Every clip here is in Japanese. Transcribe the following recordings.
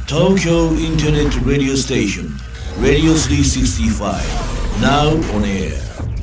Tokyo Internet Radio Station Radio 365 Now on air。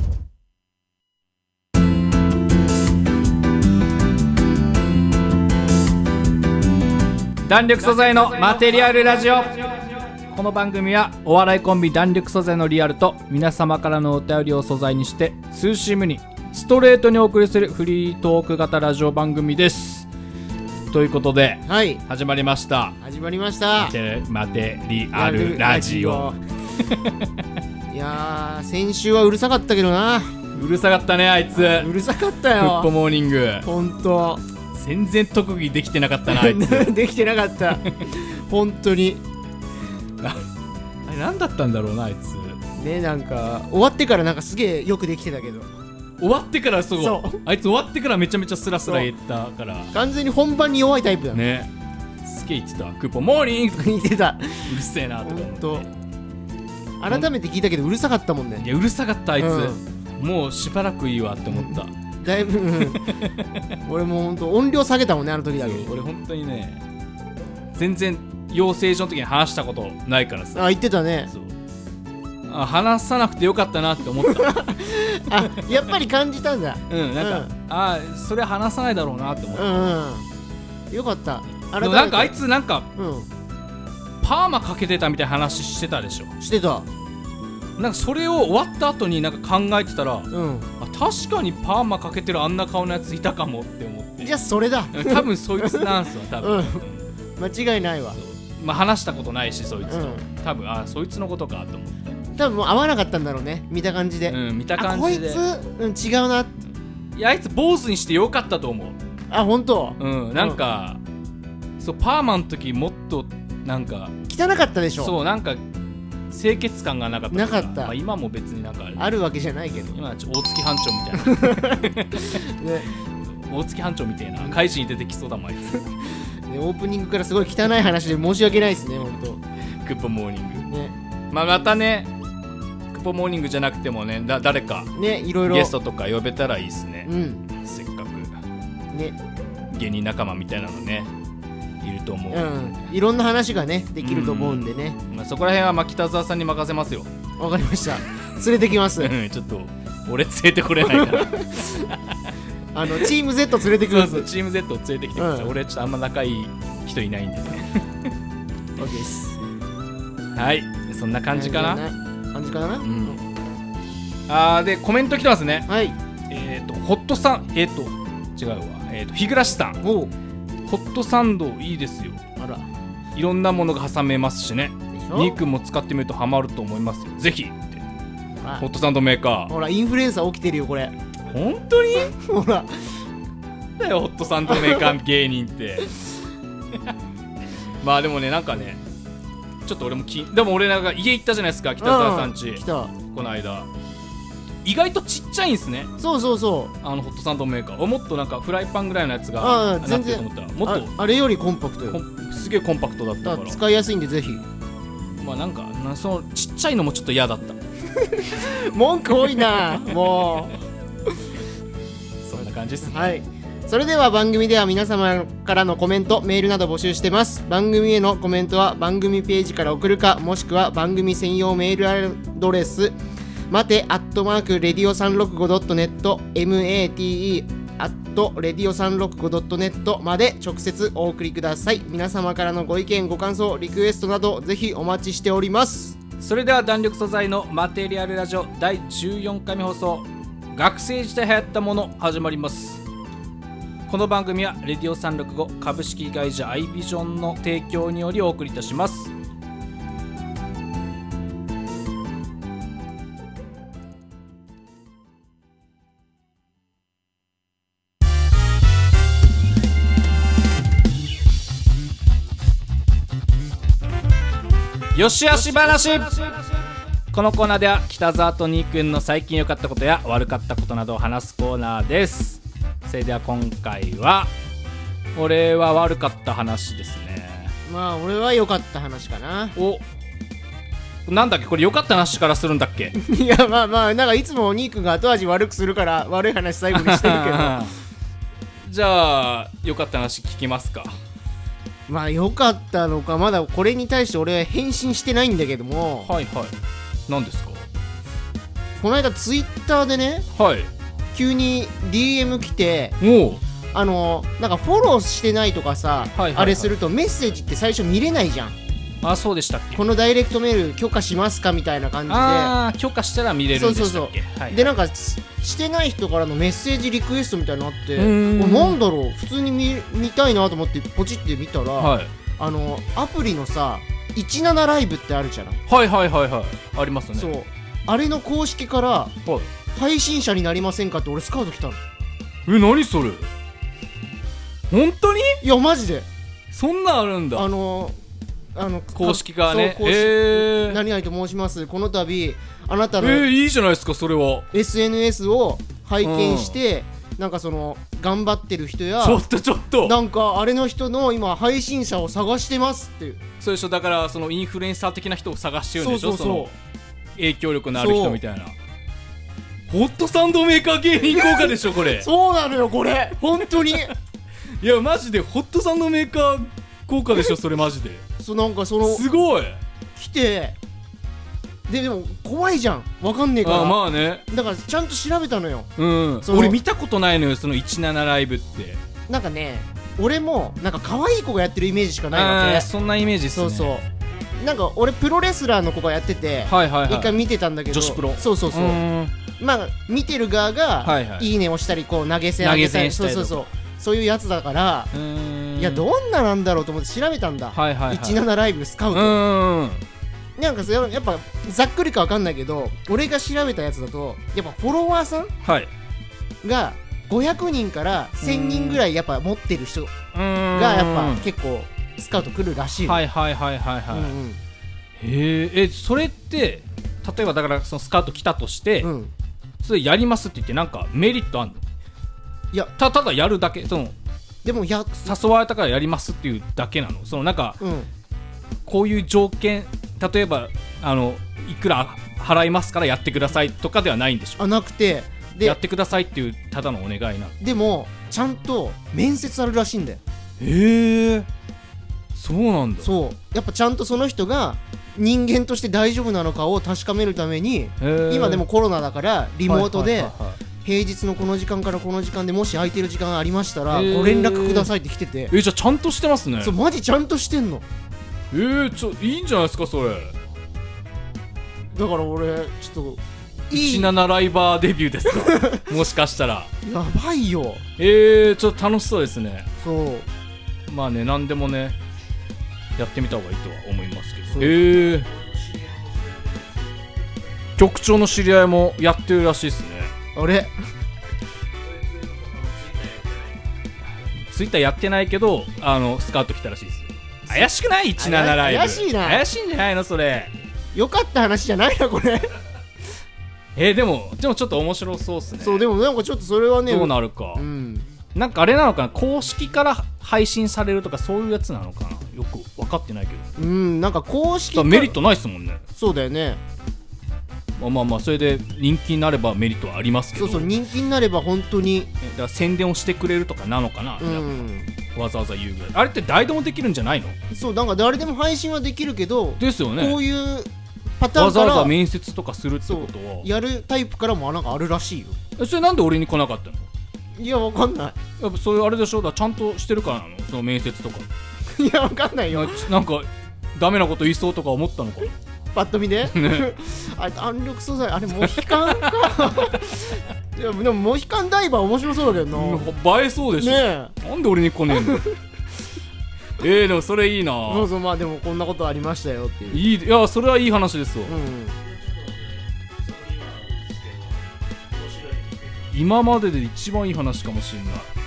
弾力素材のマテリアルラジオ。この番組はお笑いコンビ弾力素材のリアルと皆様からのお便りを素材にしてツーシームにストレートにお送りするフリートーク型ラジオ番組です。ということで、 はい、 始まりました。マテリアルラジオいやー、先週はうるさかったけどな。 うるさかったね、あいつ。 うるさかったよ。 フッポモーニング。 ほんと全然特技できてなかったな、あいつ。 できてなかった本当にあれ何だったんだろうな、あいつね。なんか終わってからなんかすげえよくできてたけど、 終わってからそうあいつ終わってからめちゃめちゃスラスラ言ったから完全に本番に弱いタイプだね。すげえ言ってた。クーポンモーニングとか言ってた。 うるせえなとか思って。 改めて聞いたけどうるさかったもんね。 いや、うるさかったあいつ、もうしばらくいいわって思った。 だいぶ、俺もほんと音量下げたもんね、あの時だけ。 俺ほんとにね、全然養成所の時に話したことないからさ。 あ、言ってたね。 そう、あ、話さなくてよかったなって思ったあ、やっぱり感じたんだ。 なんか、あ、それ話さないだろうなって思った。 よかった。 でもなんかあいつなんか、パーマかけてたみたいな話してたでしょ。 してた。 なんかそれを終わった後になんか考えてたら、あ、確かにパーマかけてるあんな顔のやついたかもって思って。 じゃあそれだ。 多分そいつなんすわ、多分。 間違いないわ。 まあ話したことないし、そいつと。多分、あ、そいつのことかと思って。 多分もう合わなかったんだろうね、見た感じで。 見た感じで。 こいつ、違うな。いや、あいつ坊主にしてよかったと思う。 あ、本当。 なんか、そう、パーマの時もっとなんか汚かったでしょ。 そう、なんか清潔感がなかった。 なかった。 まあ、今も別になんかあるわけじゃないけど。 今は大月班長みたいなね、大月班長みたいな怪人に出てきそうだもん、あいつ。 ね、オープニングからすごい汚い話で申し訳ないですね、本当。 クッポモーニング。ね、まあまたね、クッポモーニングじゃなくてもね、誰かね、いろいろゲストとか呼べたらいいですね。せっかくね、 芸人仲間みたいなのね。いると思う。 いろんな話がねできると思うんでね。 まあ、そこら辺は北澤さんに任せますよ。 わかりました。連れてきます。 ちょっと俺連れてこれないからチーム Z 連れてきます。 そう、チーム Z を連れてきてください。俺ちょっとあんま仲いい人いないんでね。 OK です。はい、 そんな感じかな。でコメント来てますね。 はい。 ホットさん、違うわ、日暮さん。ホットサンドいいですよ。 あら、 いろんなものが挟めますしね。ニー君も使ってみるとハマると思いますよ。ぜひって。ホットサンドメーカー。 ほら、インフルエンサー起きてるよこれ。 本当にほらだよ、ホットサンドメーカー芸人ってまあでもね、なんかね、ちょっと俺もでも俺なんか家行ったじゃないですか、北澤さん家。 来た。 この間意外とちっちゃいんすね。 そうそうそう。 ホットサンドメーカーもっとなんかフライパンぐらいのやつが全然なってると思ったら、もっとあれよりコンパクトよ。 すげえコンパクトだったから使いやすいんでぜひ。 まあなんかそのちっちゃいのもちょっと嫌だった文句多いなもうそんな感じですね。 はい、それでは番組では皆様からのコメント、メールなど募集してます。番組へのコメントは番組ページから送るか、もしくは番組専用メールアドレス待て@radio365.net mate@radio365.net まで直接お送りください。皆様からのご意見、ご感想、リクエストなどぜひお待ちしております。 それでは弾力素材のマテリアルラジオ第14回目放送、学生時代流行ったもの始まります。この番組はレディオ365株式会社アイビジョンの提供によりお送りいたします。よしあし話。このコーナーでは北澤とニーくんの最近良かったことや悪かったことなどを話すコーナーです。それでは今回は俺は悪かった話ですね。 まあ俺は良かった話かな。 なんだっけこれ、良かった話からするんだっけいやまあまあなんかいつもお肉が後味悪くするから悪い話最後にしてるけどじゃあ良かった話聞きますか。 まあ良かったのか、まだこれに対して俺は返信してないんだけども、 はいはい。何ですか？ この間ツイッターでね、 はい。 急に DM 来て、 おう。 なんかフォローしてないとかさ、 はいはいはい、 あれするとメッセージって最初見れないじゃん。 あ、そうでしたっけ？ このダイレクトメール許可しますかみたいな感じで。 ああ、許可したら見れるんでしたっけ？ そうはい、 でなんかしてない人からのメッセージリクエストみたいなのあって、 んなんだろう、普通に見たいなと思ってポチって見たら、 はい、 アプリのさ17ライブってあるじゃない。 はいはいはいはい、ありますね。 そう、あれの公式から、はい、配信者になりませんかって俺スカウト来たの。 何それ？本当に？ いやマジでそんなんあるんだ。公式がね。 何々と申します。この度あなたのいいじゃないですかそれは。 SNS を拝見して、なんかその頑張ってる人や、 ちょっとなんかあれの人の今配信者を探してますっていう。 そうでしょ。だからそのインフルエンサー的な人を探してるんでしょ。 そうその影響力のある人みたいな。ホットサンドメーカー芸人効果でしょこれ。 そうなのよこれ本当にいやマジでホットサンドメーカー効果でしょそれマジで。 なんかそのすごい来て、でも怖いじゃん、わかんねえから。 あ、まあね。 だからちゃんと調べたのよ。 俺見たことないのよその17ライブって。 なんかね、俺もなんか可愛い子がやってるイメージしかないわけ。 そんなイメージっすね。 そうなんか俺プロレスラーの子がやってて、一回見てたんだけど、 女子プロ。 そうまあ見てる側がいいねをしたり、こう投げ銭あげたり、そういうやつだから、いやどんななんだろうと思って調べたんだ。17ライブスカウト。なんかやっぱざっくりかわかんないけど、俺が調べたやつだとやっぱフォロワーさんが500人から1000人ぐらいやっぱ持ってる人がやっぱ結構スカウト来るらしい。 それって例えばだからそのスカウト来たとして、それやりますって言ってなんかメリットあんの？いやただやるだけ。でも誘われたからやりますっていうだけなの？そのなんか、こういう条件、例えばいくら払いますからやってくださいとかではないんでしょ？なくて、でやってくださいっていうただのお願いなの？でもちゃんと面接あるらしいんだよ。そうなんだ。そうやっぱちゃんとその人が人間として大丈夫なのかを確かめるために、今でもコロナだからリモートで平日のこの時間からこの時間でもし空いてる時間ありましたらご連絡くださいって来てて。じゃあちゃんとしてますね。そう、マジちゃんとしてんの。いいんじゃないですかそれ。だから俺ちょっと17ライバーデビューですかもしかしたらやばいよ。ちょっと楽しそうですね。そうまあね、何でもねやってみた方がいいとは思いますけど。局長の知り合いもやってるらしいですね。あれツイッターやってないけどスカウト来たらしいです。怪しくない？17ライブ怪しいな。怪しいんじゃないのそれ。よかった話じゃないなこれでもちょっと面白そうっすね。そうでもなんかちょっとそれはねどうなるか、なんかあれなのかな、公式から配信されるとかそういうやつなのかな、よく分かってないけど。なんか公式からメリットないっすもんね。そうだよね。まあそれで人気になればメリットはありますけど。そう人気になれば本当にだから宣伝をしてくれるとかなのかな、わざわざ言うぐらい。あれって誰でもできるんじゃないの？そうなんか誰でも配信はできるけどですよね。こういうパターンからわざわざ面接とかするってことはやるタイプからもなんかあるらしいよ。それなんで俺に来なかったの？いやわかんない。やっぱそれあれでしょ、だちゃんとしてるからなの、その面接とか。いやわかんないよ。なんかダメなこと言いそうとか思ったのかなパッと見で、ね、あれ弾力素材、あれモヒカンかいやでもモヒカンダイバー面白そうだけどな。映えそうでしょ、ね、なんで俺に来ねえんだでもそれいいな。そうまあでもこんなことありましたよっていう。いやそれはいい話ですよ、今までで一番いい話かもし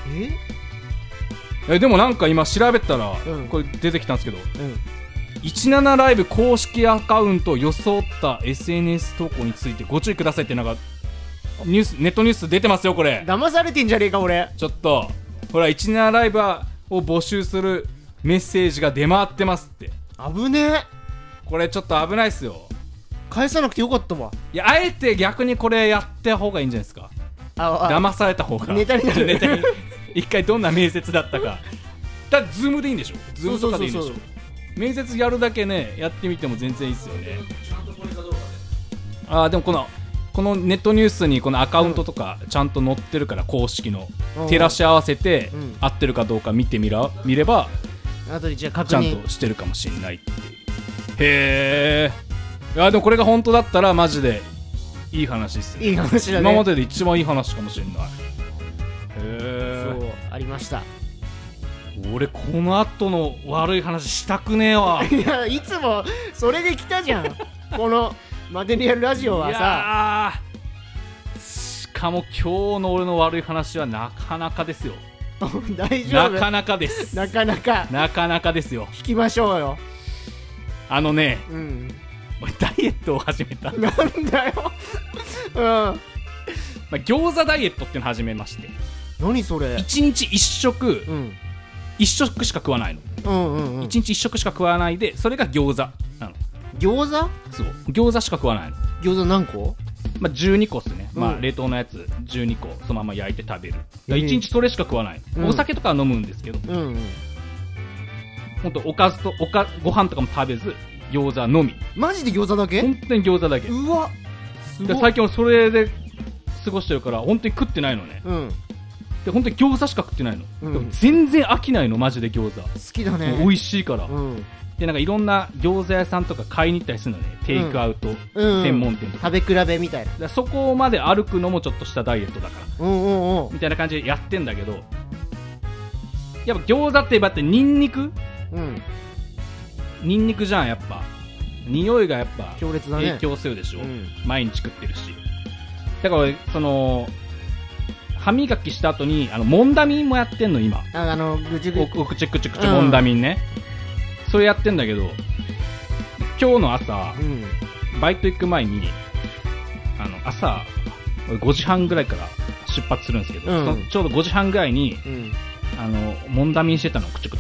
れない。でもなんか今調べたら、これ出てきたんですけど、17ライブ公式アカウントを装った SNS 投稿についてご注意くださいってなんかネットニュース出てますよ。これ騙されてんじゃねえか俺。ちょっとほら17ライブを募集するメッセージが出回ってますって。危ねえ。これちょっと危ないっすよ。返さなくてよかったわ。いやあえて逆にこれやった方がいいんじゃないですか。騙された方がネタになる。ネタに一回どんな面接だったかだってズームでいいんでしょ。ズームとかでいいんでしょ。面接やるだけねやってみても全然いいですよね。でもこのネットニュースにこのアカウントとかちゃんと載ってるから、公式の照らし合わせて合ってるかどうか見てみれば後でじゃあ確認ちゃんとしてるかもしれないっていう。へえ。いやでもこれが本当だったらマジでいい話ですね。 いい話だね。 今までで一番いい話かもしれない。へえ。 そうありました。 俺この後の悪い話したくねえわ。 いやいつもそれで来たじゃんこのマテリアルラジオはさ。 しかも今日の俺の悪い話はなかなかですよ。 大丈夫。 なかなかです。 なかなかですよ。 聞きましょうよ。 俺ダイエットを始めた。 なんだよ餃子ダイエットっていうのを始めまして。 何それ。 1日1食、1食しか食わないの。1日1食しか食わないで、それが餃子なの。 餃子？ そう、餃子しか食わないの。 餃子何個 ？12個っすね。冷凍のやつ12個そのまま焼いて食べる。1日それしか食わない。お酒とかは飲むんですけど、ほんとおかずとご飯とかも食べず餃子のみ。 マジで餃子だけ？ 本当に餃子だけ。 うわすごい。 最近はそれで過ごしてるから本当に食ってないのね。で本当に餃子しか食ってないの。でも全然飽きないのマジで餃子。 好きだね。 美味しいから。でなんかいろんな餃子屋さんとか買いに行ったりするのね。テイクアウト専門店とか、 食べ比べみたいな。 そこまで歩くのもちょっとしたダイエットだからみたいな感じでやってんだけど、やっぱ餃子って言えばってニンニクじゃん。やっぱ匂いがやっぱ強烈だね。 影響するでしょ。毎日食ってるし。だからその歯磨きした後にモンダミンもやってんの今。 ぐちぐちモンダミンね。それやってんだけど、今日の朝、バイト行く前に朝5時半ぐらいから出発するんですけど、ちょうど5時半ぐらいに、モンダミンしてたの。くちゅ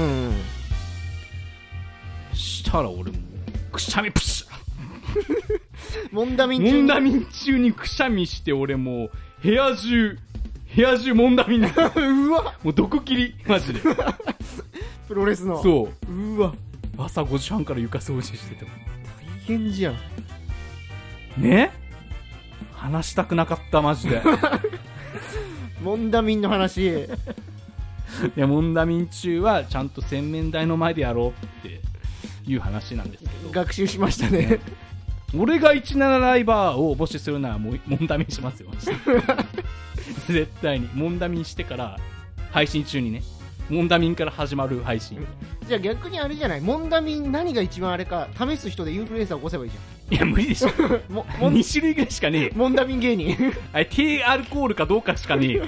したら俺もくしゃみプシャモンダミン中にくしゃみして、俺もう部屋中モンダミンですうわもう毒切りマジでプロレスの。 そう。うわ朝5時半から床掃除してても大変じゃんね。話したくなかったマジでモンダミンの話いやモンダミン中はちゃんと洗面台の前でやろうっていう話なんですけど、 学習しましたね俺が17ライバーを募集するならモンダミンしますよ絶対にモンダミンしてから配信中にね、モンダミンから始まる配信。 じゃあ逆にあれじゃない、モンダミン何が一番あれか試す人でインフルエンサー起こせばいいじゃん。 いや無理でしょ2種類ぐらいしかねえよ。 モンダミン芸人あれ低アルコールかどうかしかねえよ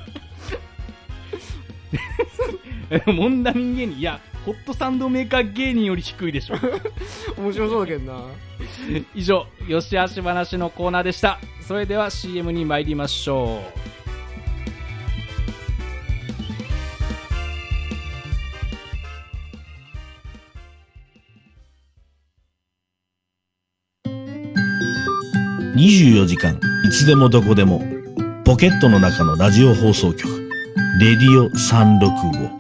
モンダミン芸人、いやホットサンドメーカー芸人より低いでしょ面白そうだけどな以上、よしあし話のコーナーでした。それでは CM に参りましょう。 24時間いつでもどこでもポケットの中のラジオ放送局レディオ365。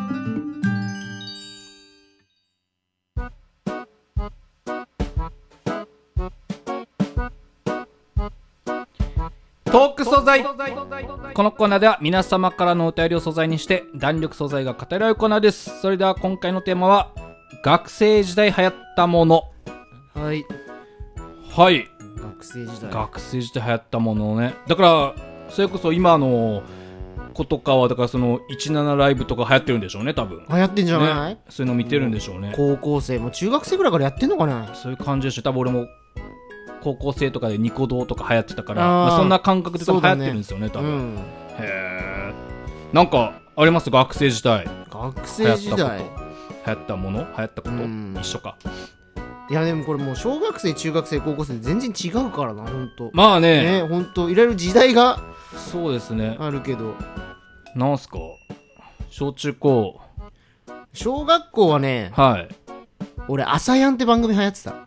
トーク素材。このコーナーでは皆様からのお便りを素材にして弾力素材が語り合うコーナーです。それでは今回のテーマは学生時代流行ったもの。 はい、学生時代流行ったものね。だからそれこそ今の子とかはだからその17ライブとか流行ってるんでしょうね。多分流行ってんじゃない、 ね、そういうの見てるんでしょうね。 高校生も中学生ぐらいからやってんのかな。 そういう感じでしょ。多分俺も高校生とかでニコ動とか流行ってたから、まあ、そんな感覚で多分流行ってるんですよね、多分、へー。なんかあります？学生時代流行ったもの、流行ったこと、一緒か。 いやでもこれもう小学生中学生高校生全然違うからな、本当。 まあね、 本当いろいろ時代がそうですねあるけど。 なんすか小中高。 小学校はね、俺朝やんって番組流行ってた。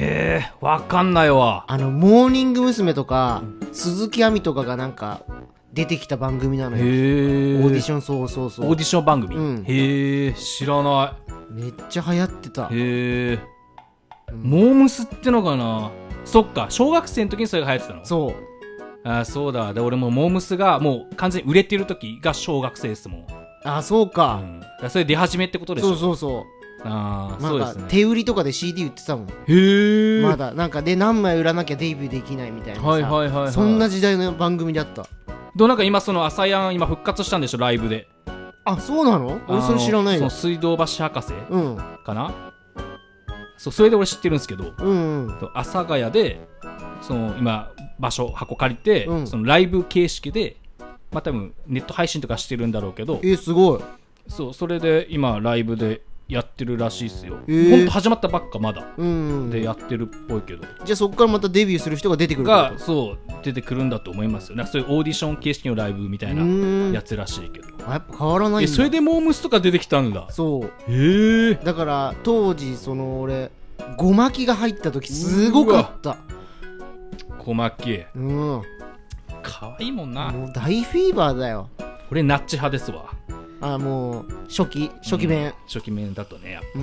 わかんないわ。 モーニング娘。とか鈴木亜美とかがなんか出てきた番組なのよ。 へー。 オーディション、そうそうそう。 オーディション番組、へえ、知らない。めっちゃ流行ってた。 へえ、モームスってのかな。そっか、小学生の時にそれが流行ってたの。 そう。 あ、そうだ。で俺もモームスがもう完全に売れてる時が小学生ですもん。 あ、そうか。 だそれ出始めってことでしょ。 そうそうそう。 ああ、そうですね。 手売りとかで CD 売ってたもん。 へえ。 まだなんかで何枚売らなきゃデビューできないみたいなさ、 はいはいはいはい、 そんな時代の番組だった。 なんか今その朝やん今復活したんでしょ、ライブで。 あ、そうなの？俺それ知らないよ。 その水道橋博士かな、 うん、 そう、それで俺知ってるんですけど、 うんうん、 阿佐ヶ谷でその今箱借りて、 うん、 そのライブ形式でまあ多分ネット配信とかしてるんだろうけど、 すごい。 そう、それで今ライブでやってるらしいっすよ。ほんと始まったばっかまだ、でやってるっぽいけど、 じゃあそこからまたデビューする人が出てくるが、そう出てくるんだと思いますよ。なんかそういうオーディション形式のライブみたいなやつらしいけど、 やっぱ変わらないんだ。 それでモームスとか出てきたんだ。 そう。 へえ。 だから当時その俺ごまきが入った時すごかった。 ごまき、可愛いもんな。 もう大フィーバーだよ。 俺ナッチ派ですわ。 あ、もう初期面、 初期面だとね、やっぱ。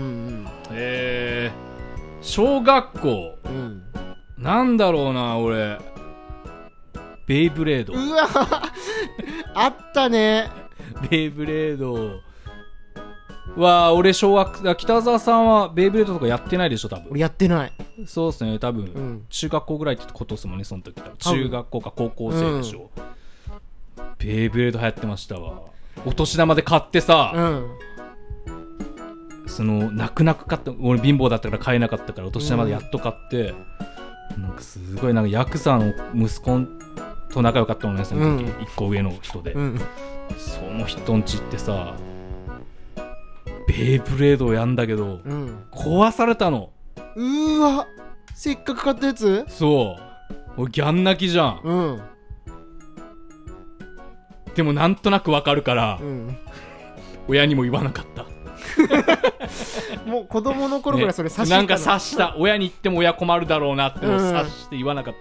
小学校、なんだろうな、俺ベイブレード。 うわあったね。 ベイブレードは俺北澤さんはベイブレードとかやってないでしょ多分。 俺やってない。 そうっすね、多分、中学校ぐらいってことっすもんね、その時。中学校か高校生でしょ、ベイブレード流行ってましたわ。お年玉で買ってさ、その泣く買った。俺貧乏だったから買えなかったからお年玉でやっと買って、なんかすごいなんかヤクザの息子と仲良かったもんね、その時、1個上の人で、その人んち行ってさベイブレードをやんだけど、壊されたの。 うわ、せっかく買ったやつ。 そう、俺ギャン泣きじゃん。でもなんとなくわかるから、親にも言わなかったもう子供の頃からそれ察してたの、 なんか察した。親に言っても親困るだろうなってのを察して言わなかった、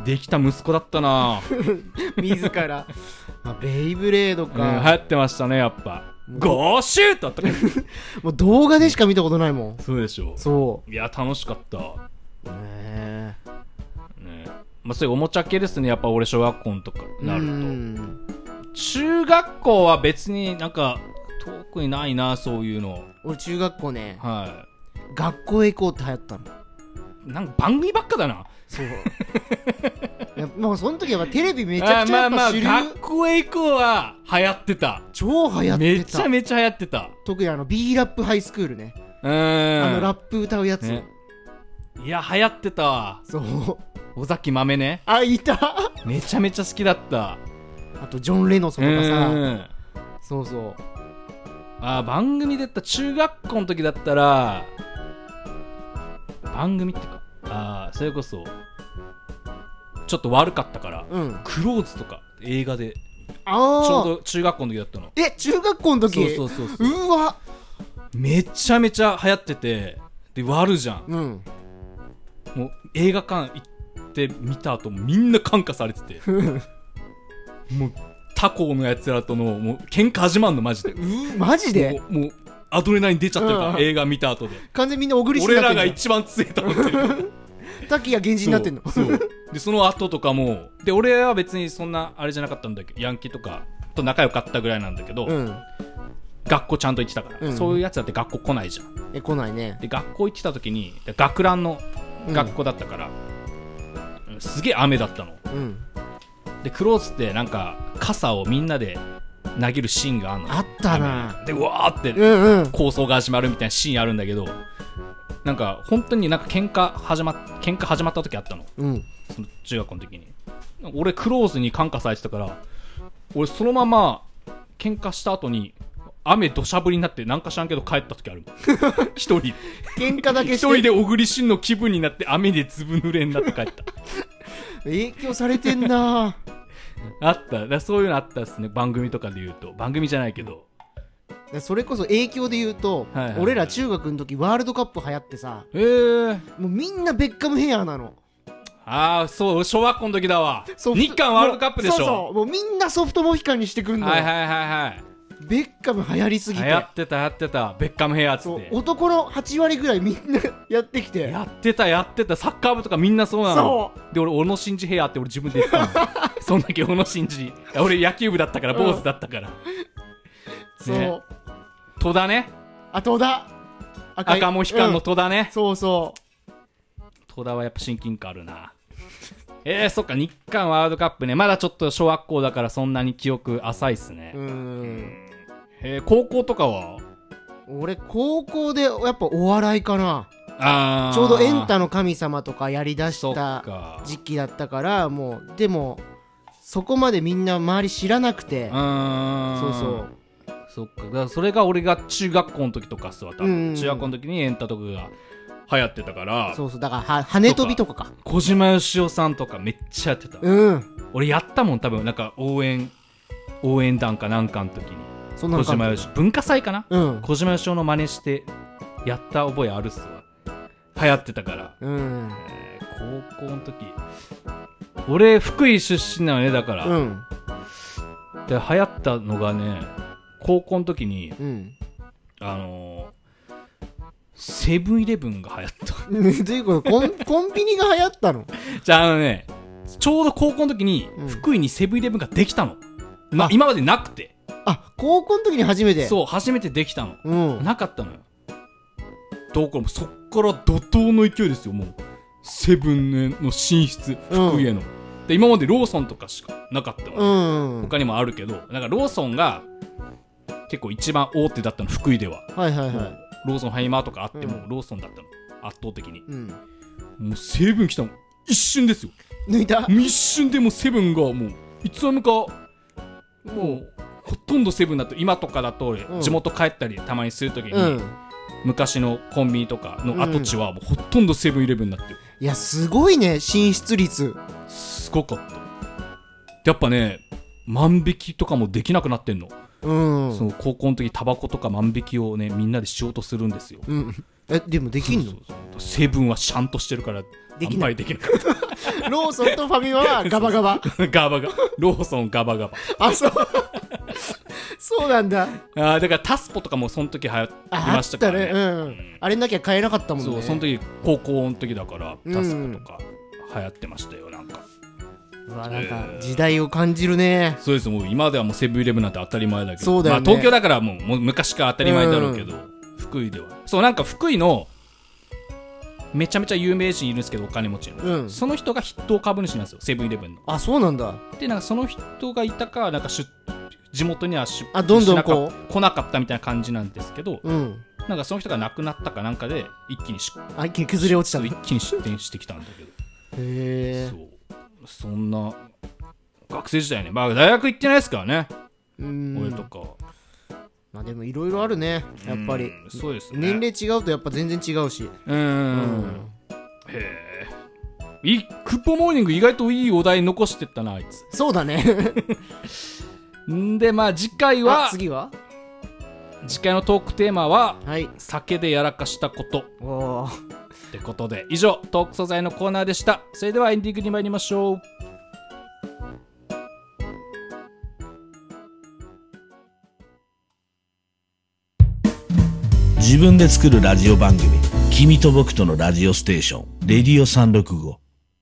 できた息子だったな自らベイブレードか、 流行ってましたね、やっぱ。ゴーシュートあったからもう動画でしか見たことないもん。 そうでしょ。 そう。 いや楽しかったね。まあそういうおもちゃ系ですね、やっぱ俺小学校とかなると。中学校は別になんか特にないな、そういうの。 俺中学校ね、学校へ行こうって流行ったの。 なんか番組ばっかだな。 そういや、もうその時はテレビめちゃくちゃやっぱ主流。 学校へ行こうは流行ってた。 超流行ってた。 めちゃめちゃ流行ってた。 特にB ラップハイスクールね。ラップ歌うやつ、 いや流行ってたわ。 そう、 尾崎豆ね。 いためちゃめちゃ好きだった。 あとジョン・レノソとかさ、そうそう。 番組で言った中学校の時だったら、番組ってか、それこそちょっと悪かったから、クローズとか映画でちょうど中学校の時だったの。 中学校の時。 そううわ、 めちゃめちゃ流行ってて、で悪じゃん、もう映画館行って見た後みんな感化されててもう他校のやつらとのもう喧嘩始まんのマジで。 マジでもうアドレナリン出ちゃってるから、映画見た後で完全にみんな小栗旬になってる。 俺らが一番強いと思ってる滝谷源氏になってんの。 そうでその後とかもで、俺は別にそんなあれじゃなかったんだけど、ヤンキーとかと仲良かったぐらいなんだけど、学校ちゃんと行ってたから、そういうやつだって学校来ないじゃん。 来ないね。 で学校行ってた時に学ランの学校だったから、すげえ雨だったの、でクローズってなんか傘をみんなで投げるシーンがあるの。 あったな。 でうわーって抗争が始まるみたいなシーンあるんだけど、なんか本当になんか喧嘩始まった時あったの、その中学校の時に。俺クローズに感化されてたから、俺そのまま喧嘩した後に雨土砂降りになってなんか知らんけど帰った時あるもん一人喧嘩だけして一人で小栗旬の気分になって雨でずぶ濡れになって帰った影響されてんなあっただ、そういうのあったっすね。番組とかで言うと、番組じゃないけど、 それこそ影響で言うと、俺ら中学の時ワールドカップ流行ってさ、 もうみんなベッカムヘアなの。 ああ、そう、小学校の時だわ。日韓ワールドカップでしょ。 そうそう、もうみんなソフトモヒカンにしてくんのよ。 はいはいはいはい。 ベッカム流行りすぎて。 流行ってたベッカムヘアっつって。 男の8割ぐらいみんなやってきて。 やってたサッカー部とかみんなそうなの。で俺小野伸二ヘアって俺自分で言ったの。そんだけ小野伸二。俺野球部だったから坊主だったから。 そう。 戸田ね。 あ、戸田。 赤モヒカンの戸田ね。 そうそう。 戸田はやっぱ親近感あるな。そっか、日韓ワールドカップね。まだちょっと小学校だからそんなに記憶浅いっすね。高校とかは？ 俺高校でやっぱお笑いかな。ちょうどエンタの神様とかやりだした時期だったから、もうでもそこまでみんな周り知らなくて。そうそう。 そっか。だからそれが俺が中学校の時とかさ、中学校の時にエンタとかが流行ってたから。 そうそう、だから羽飛びとかか。 小島よしおさんとかめっちゃやってた。俺やったもん、多分なんか応援団かなんかの時に。そんなの小島よし文化祭かな、小島よしおの真似してやった覚えあるっすわ。流行ってたから。高校の時。俺福井出身なのね、だから。で流行ったのがね、高校の時に、セブンイレブンが流行った。 どういうこと？コンビニが流行ったの？ じゃあね、ちょうど高校の時に、福井にセブンイレブンができたの。今までなくて。 高校の時に初めて？ そう、初めてできたの。なかったのよ。だからそっから怒涛の勢いですよ、もう。セブンの進出、福井への。で、今までローソンとかしかなかったの。他にもあるけど、なんかローソンが結構一番大手だったの、福井では。ローソンファイマーとかあっても、ローソンだったの、圧倒的に。もうセブン来たの一瞬ですよ。 抜いた？ 一瞬でもセブンがもういつの間にかもうほとんどセブンだと、今とかだと俺、地元帰ったりたまにするときに、昔のコンビニとかの跡地はもうほとんどセブンイレブンになってる。 いやすごいね、進出率すごかった。やっぱね、万引きとかもできなくなってんの。その高校の時タバコとか万引きをね、みんなでしようとするんですよ。 でもできんの？ セブンはシャンとしてるからあんまりできなかった。 ローソンとファミマはガバガバローソンガバガバ。 そうなんだ。 だからタスポとかもその時流行ってましたからね。 あれなきゃ買えなかったもんね。 そう、その時高校の時だからタスポとか流行ってましたよ。なんかなんか時代を感じるね。 そうです。もう今ではもうセブンイレブンなんて当たり前だけど、 そうだよね。 東京だからもう昔から当たり前だろうけど、福井ではそう、なんか福井のめちゃめちゃ有名人いるんですけど、お金持ちの、その人が筆頭株主なんですよ、セブンイレブンの。 そうなんだ。 でなんかその人がいたか、なんか地元にはどんどんこう来なかったみたいな感じなんですけど、なんかその人が亡くなったかなんかで一気に崩れ落ちたの。 一気に出店してきたんだけど。そんな学生時代ね、大学行ってないですからね、俺とか。 でもいろいろあるね、やっぱり。 そうですね、 年齢違うとやっぱ全然違うし。 クッポモーニング意外といいお題残してったな、あいつ。 そうだね。 で次回は次回のトークテーマは、酒でやらかしたことってことで、以上トーク素材のコーナーでした。それではエンディングに参りましょう。 自分で作るラジオ番組、君と僕とのラジオステーション、レディオ365。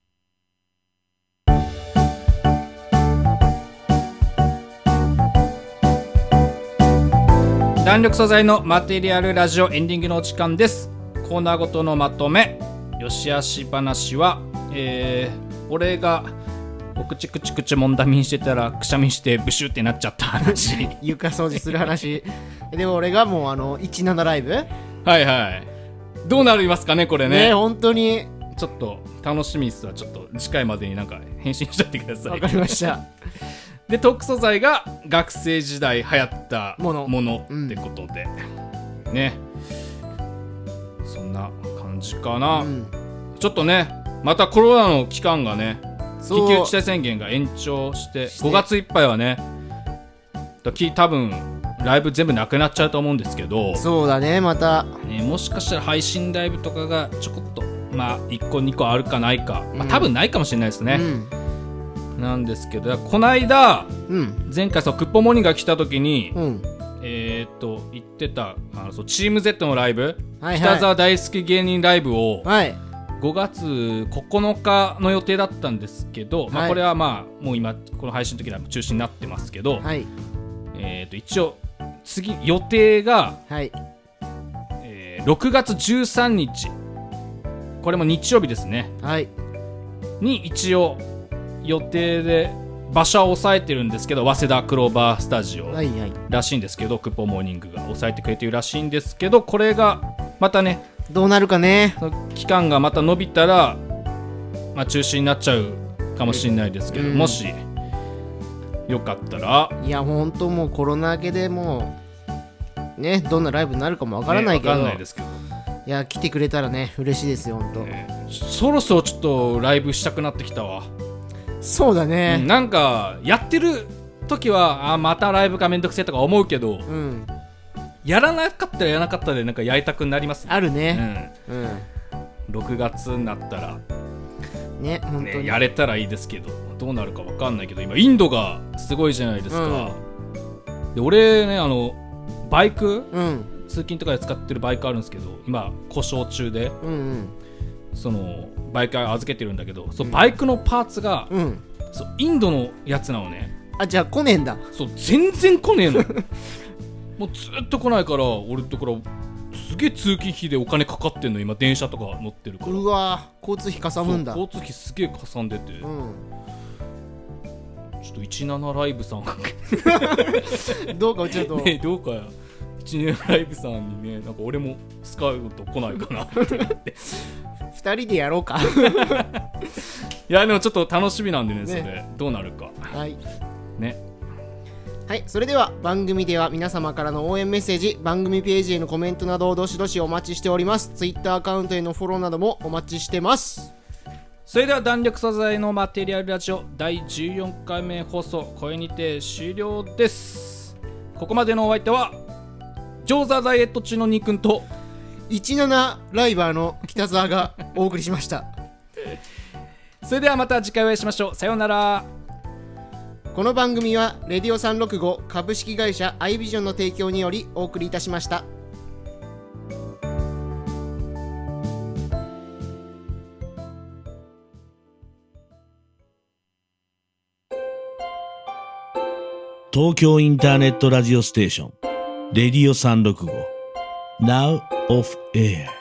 弾力素材のマテリアルラジオエンディングのお時間です。コーナーごとのまとめ。よしあし話は、俺がお口くちくちもんだみんしてたらくしゃみしてブシュってなっちゃった話。 床掃除する話。でも俺がもう17ライブ、 どうなりますかねこれね。 本当にちょっと楽しみっすわ。ちょっと次回までになんか返信しといてください。 わかりました。 でトーク素材が学生時代流行ったものってことで、ね、そんな感じかな、ちょっとね、またコロナの期間がね、緊急事態宣言が延長して5月いっぱいはね、多分ライブ全部なくなっちゃうと思うんですけど。 そうだね、またね、もしかしたら配信ライブとかがちょこっとまあ1個2個あるかないか、まあ、多分ないかもしれないですね、なんですけど、この間、前回クッポモニが来た時に、言ってたそうチーム Z のライブ、北沢大好き芸人ライブを、5月9日の予定だったんですけど、まあ、これはまあもう今この配信の時には中止になってますけど、一応次予定が、6月13日、これも日曜日ですね、に一応予定で場所は抑えてるんですけど、早稲田クローバースタジオらしいんですけど、クッポモーニングが抑えてくれてるらしいんですけど、これがまたねどうなるかね、 期間がまた伸びたら、まあ、中止になっちゃうかもしれないですけど、もしよかったら、 いや本当もうコロナ明けでもうね、どんなライブになるかもわからないけど、 わかんないですけど、 いや来てくれたらね嬉しいですよ本当、 そろそろちょっとライブしたくなってきたわ。 そうだね、 なんかやってる時はまたライブかめんどくせえとか思うけど、やらなかったらやらなかったでなんかやりたくなりますね。 あるね、 6月になったらね、本当にやれたらいいですけど、どうなるか分かんないけど、今インドがすごいじゃないですか、で俺ねバイク、通勤とかで使ってるバイクあるんですけど、今故障中で、そのバイク預けてるんだけど、そのバイクのパーツが、そうインドのやつなのね。 じゃあ来ねえんだ。 そう全然来ねえのもうずっと来ないから、俺だからすげえ通勤費でお金かかってんの今、電車とか乗ってるから。 うわ交通費かさむんだ。 交通費すげえかさんでて、ちょっと17ライブさんどうかうちょっとね、どうか17ライブさんにね、なんか俺もスカウト来ないかなって思って 2人でやろうかいやでもちょっと楽しみなんで ね、それどうなるかね。 はい、それでは番組では皆様からの応援メッセージ、番組ページへのコメントなどをどしどしお待ちしております。ツイッターアカウントへのフォローなどもお待ちしてます。 それでは弾力素材のマテリアルラジオ第14回目放送、これにて終了です。ここまでのお相手は上座ダイエット中のニーくんと 17ライバーの北沢がお送りしましたそれではまた次回お会いしましょう。さようなら。 この番組はレディオ365株式会社アイビジョンの提供によりお送りいたしました。 東京インターネットラジオステーションレディオ365 Now of Air